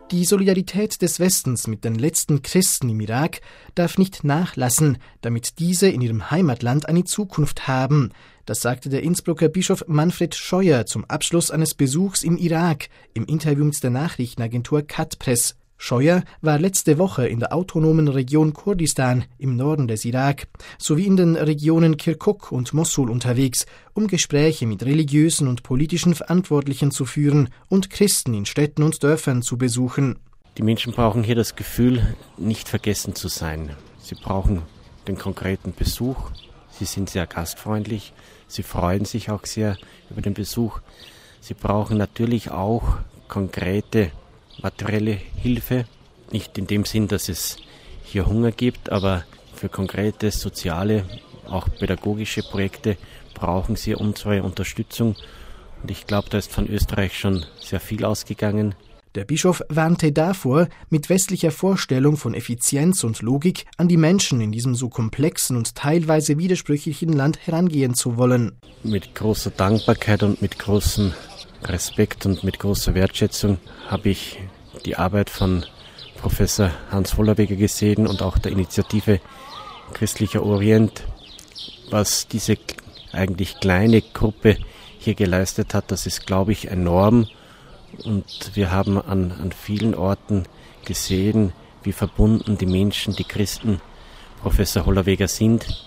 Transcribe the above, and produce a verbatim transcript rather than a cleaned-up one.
Die Solidarität des Westens mit den letzten Christen im Irak darf nicht nachlassen, damit diese in ihrem Heimatland eine Zukunft haben. Das sagte der Innsbrucker Bischof Manfred Scheuer zum Abschluss eines Besuchs im Irak im Interview mit der Nachrichtenagentur Katpress. Scheuer war letzte Woche in der autonomen Region Kurdistan im Norden des Irak sowie in den Regionen Kirkuk und Mossul unterwegs, um Gespräche mit religiösen und politischen Verantwortlichen zu führen und Christen in Städten und Dörfern zu besuchen. Die Menschen brauchen hier das Gefühl, nicht vergessen zu sein. Sie brauchen den konkreten Besuch. Sie sind sehr gastfreundlich. Sie freuen sich auch sehr über den Besuch. Sie brauchen natürlich auch konkrete materielle Hilfe, nicht in dem Sinn, dass es hier Hunger gibt, aber für konkrete soziale, auch pädagogische Projekte brauchen sie unsere Unterstützung. Und ich glaube, da ist von Österreich schon sehr viel ausgegangen. Der Bischof warnte davor, mit westlicher Vorstellung von Effizienz und Logik an die Menschen in diesem so komplexen und teilweise widersprüchlichen Land herangehen zu wollen. Mit großer Dankbarkeit und mit großem Respekt und mit großer Wertschätzung habe ich die Arbeit von Professor Hans Hollerweger gesehen und auch der Initiative Christlicher Orient. Was diese eigentlich kleine Gruppe hier geleistet hat, das ist, glaube ich, enorm. Und wir haben an, an vielen Orten gesehen, wie verbunden die Menschen, die Christen, Professor Hollerweger sind.